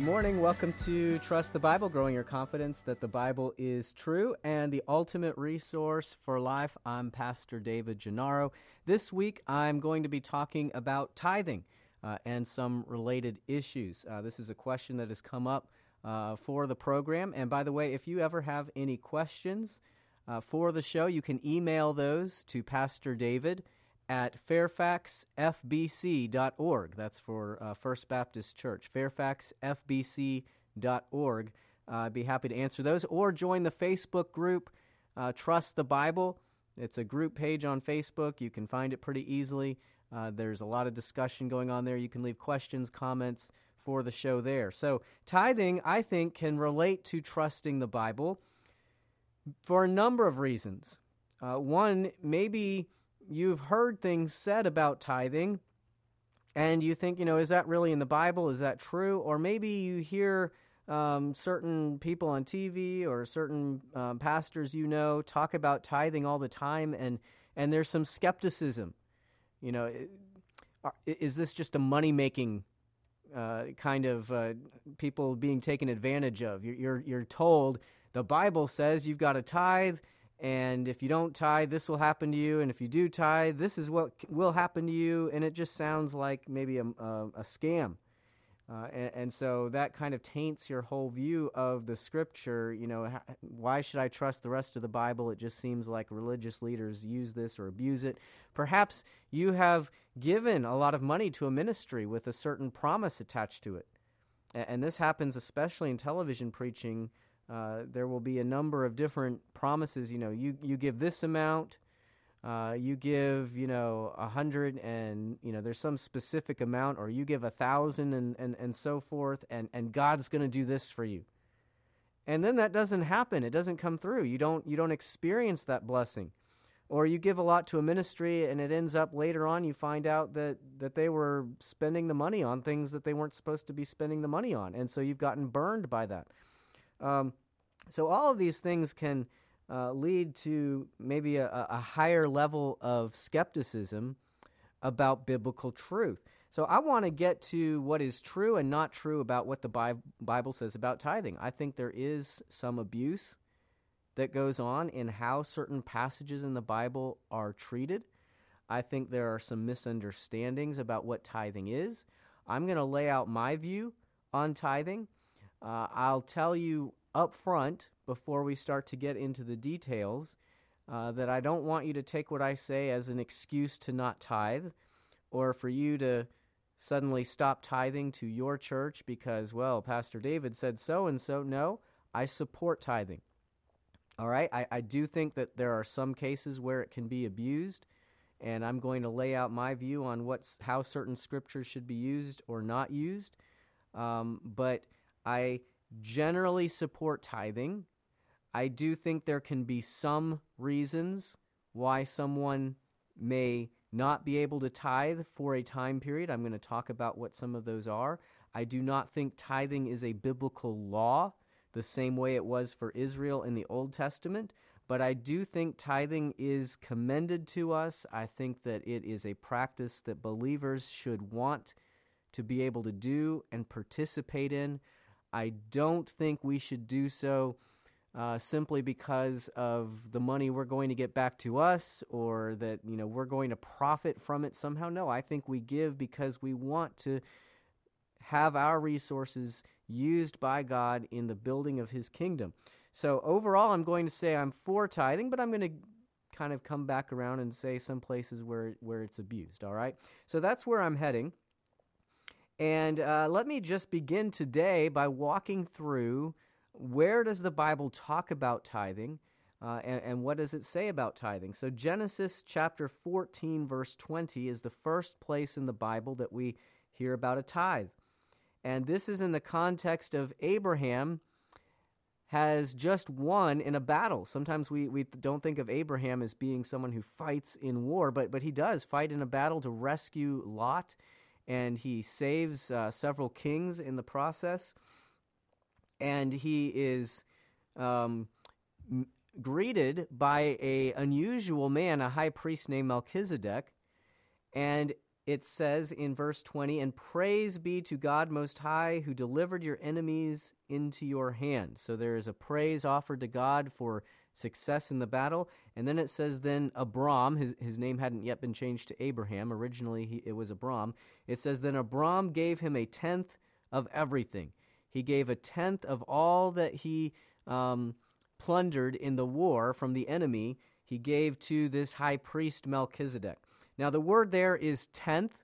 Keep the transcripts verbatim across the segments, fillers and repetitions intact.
morning. Welcome to Trust the Bible, growing your confidence that the Bible is true and the ultimate resource for life. I'm Pastor David Gennaro. This week, I'm going to be talking about tithing uh, and some related issues. Uh, this is a question that has come up uh, for the program. And by the way, if you ever have any questions uh, for the show, you can email those to Pastor David at fairfax f b c dot org. That's for uh, First Baptist Church, fairfax f b c dot org. Uh, I'd be happy to answer those. Or join the Facebook group, uh, Trust the Bible. It's a group page on Facebook. You can find it pretty easily. Uh, there's a lot of discussion going on there. You can leave questions, comments for the show there. So tithing, I think, can relate to trusting the Bible for a number of reasons. Uh, one, maybe you've heard things said about tithing, and you think, you know, is that really in the Bible? Is that true? Or maybe you hear um, certain people on T V or certain um, pastors you know talk about tithing all the time, and, and there's some skepticism. You know, is this just a money-making uh, kind of uh, people being taken advantage of? You're, you're, you're told the Bible says you've got to tithe, and if you don't tithe, this will happen to you. And if you do tithe, this is what will happen to you. And it just sounds like maybe a, a, a scam. Uh, and, and so that kind of taints your whole view of the Scripture. You know, ha- why should I trust the rest of the Bible? It just seems like religious leaders use this or abuse it. Perhaps you have given a lot of money to a ministry with a certain promise attached to it. And, and this happens especially in television preaching. Uh, there will be a number of different promises. You know, you, you give this amount, uh, you give, you know, a hundred and, you know, there's some specific amount, or you give a thousand and, and, and so forth, and, and God's going to do this for you. And then that doesn't happen. It doesn't come through. You don't, you don't experience that blessing. Or you give a lot to a ministry, and it ends up later on you find out that, that they were spending the money on things that they weren't supposed to be spending the money on. And so you've gotten burned by that. Um, so all of these things can uh, lead to maybe a, a higher level of skepticism about biblical truth. So I want to get to what is true and not true about what the Bi- Bible says about tithing. I think there is some abuse that goes on in how certain passages in the Bible are treated. I think there are some misunderstandings about what tithing is. I'm going to lay out my view on tithing. Uh, I'll tell you up front, before we start to get into the details, uh, that I don't want you to take what I say as an excuse to not tithe, or for you to suddenly stop tithing to your church because, well, Pastor David said so-and-so. No, I support tithing. All right? I, I do think that there are some cases where it can be abused, and I'm going to lay out my view on what's, how certain scriptures should be used or not used. Um, but I generally support tithing. I do think there can be some reasons why someone may not be able to tithe for a time period. I'm going to talk about what some of those are. I do not think tithing is a biblical law the same way it was for Israel in the Old Testament, but I do think tithing is commended to us. I think that it is a practice that believers should want to be able to do and participate in. I don't think we should do so uh, simply because of the money we're going to get back to us, or that, you know, we're going to profit from it somehow. No, I think we give because we want to have our resources used by God in the building of His kingdom. So overall, I'm going to say I'm for tithing, but I'm going to kind of come back around and say some places where, where it's abused, all right? So that's where I'm heading. And uh, let me just begin today by walking through where does the Bible talk about tithing, uh, and, and what does it say about tithing. So Genesis chapter fourteen, verse twenty is the first place in the Bible that we hear about a tithe. And this is in the context of Abraham has just won in a battle. Sometimes we, we don't think of Abraham as being someone who fights in war, but, but he does fight in a battle to rescue Lot. And he saves uh, several kings in the process. And he is um, m- greeted by a unusual man, a high priest named Melchizedek. And it says in verse twenty, "And praise be to God Most High, who delivered your enemies into your hand." So there is a praise offered to God for success in the battle. And then it says then Abram, his, his name hadn't yet been changed to Abraham. Originally he, it was Abram. It says then Abram gave him a tenth of everything. He gave a tenth of all that he um, plundered in the war from the enemy. He gave to this high priest Melchizedek. Now the word there is tenth.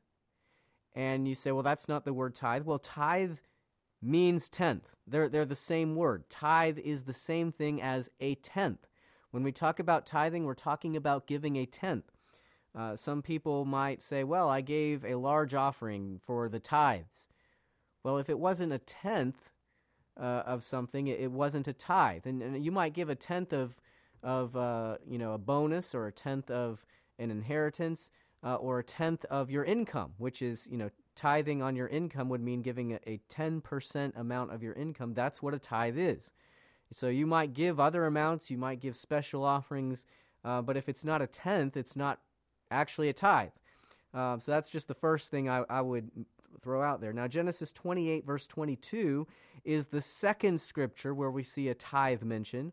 And you say, well, that's not the word tithe. Well, tithe means tenth. They're, they're the same word. Tithe is the same thing as a tenth. When we talk about tithing, we're talking about giving a tenth. Uh, some people might say, well, I gave a large offering for the tithes. Well, if it wasn't a tenth uh, of something, it, it wasn't a tithe. And, and you might give a tenth of, of uh, you know, a bonus, or a tenth of an inheritance, uh, or a tenth of your income, which is, you know, tithing on your income would mean giving a, a ten percent amount of your income. That's what a tithe is. So you might give other amounts, you might give special offerings, uh, but if it's not a tenth, it's not actually a tithe. Um, so that's just the first thing I, I would throw out there. Now, Genesis twenty-eight, verse twenty-two, is the second scripture where we see a tithe mentioned.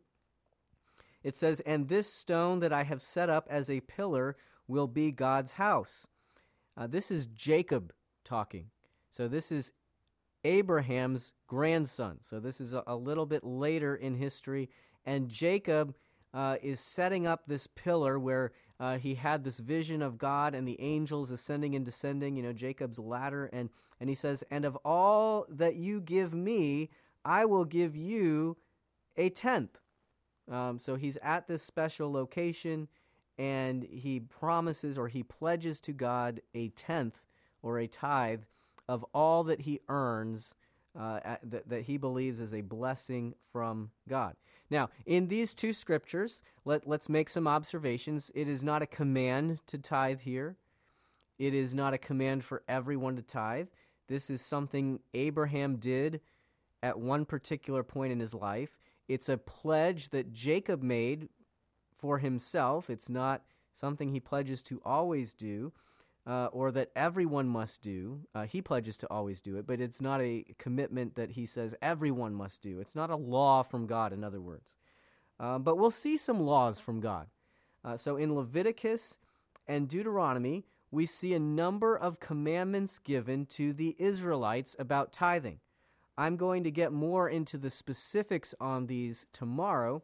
It says, "And this stone that I have set up as a pillar will be God's house." Uh, this is Jacob talking. So this is Abraham's grandson. So this is a, a little bit later in history. And Jacob uh, is setting up this pillar where uh, he had this vision of God and the angels ascending and descending, you know, Jacob's ladder. And, and he says, "And of all that you give me, I will give you a tenth." Um, so he's at this special location, and he promises, or he pledges to God, a tenth or a tithe of all that he earns, uh, at, that, that he believes is a blessing from God. Now, in these two scriptures, let, let's make some observations. It is not a command to tithe here. It is not a command for everyone to tithe. This is something Abraham did at one particular point in his life. It's a pledge that Jacob made for himself. It's not something he pledges to always do, uh, or that everyone must do. Uh, he pledges to always do it, but it's not a commitment that he says everyone must do. It's not a law from God, in other words. Um, but we'll see some laws from God. Uh, so in Leviticus and Deuteronomy, we see a number of commandments given to the Israelites about tithing. I'm going to get more into the specifics on these tomorrow,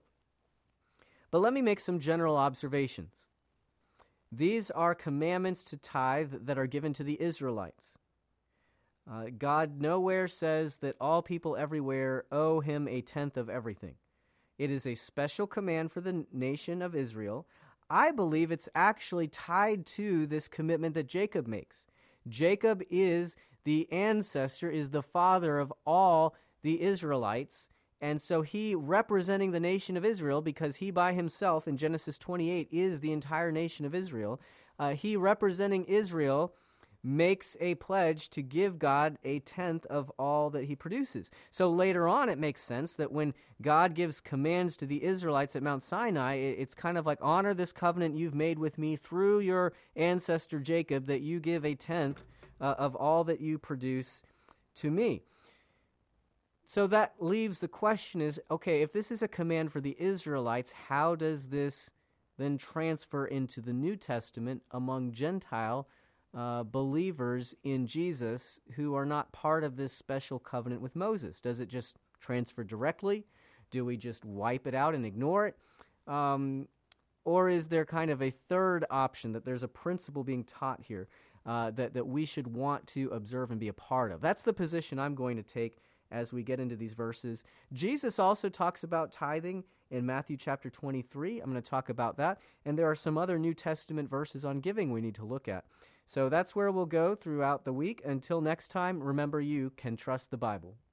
but let me make some general observations. These are commandments to tithe that are given to the Israelites. Uh, God nowhere says that all people everywhere owe him a tenth of everything. It is a special command for the nation of Israel. I believe it's actually tied to this commitment that Jacob makes. Jacob is the ancestor, is the father of all the Israelites, and so he, representing the nation of Israel, because he by himself in Genesis twenty-eight is the entire nation of Israel, uh, he representing Israel makes a pledge to give God a tenth of all that he produces. So later on, it makes sense that when God gives commands to the Israelites at Mount Sinai, it's kind of like, honor this covenant you've made with me through your ancestor Jacob, that you give a tenth uh, of all that you produce to me. So that leaves the question is, okay, if this is a command for the Israelites, how does this then transfer into the New Testament among Gentile Uh, believers in Jesus who are not part of this special covenant with Moses? Does it just transfer directly? Do we just wipe it out and ignore it? Um, or is there kind of a third option, that there's a principle being taught here uh, that, that we should want to observe and be a part of? That's the position I'm going to take as we get into these verses. Jesus also talks about tithing in Matthew chapter twenty-three. I'm going to talk about that. And there are some other New Testament verses on giving we need to look at. So that's where we'll go throughout the week. Until next time, remember, you can trust the Bible.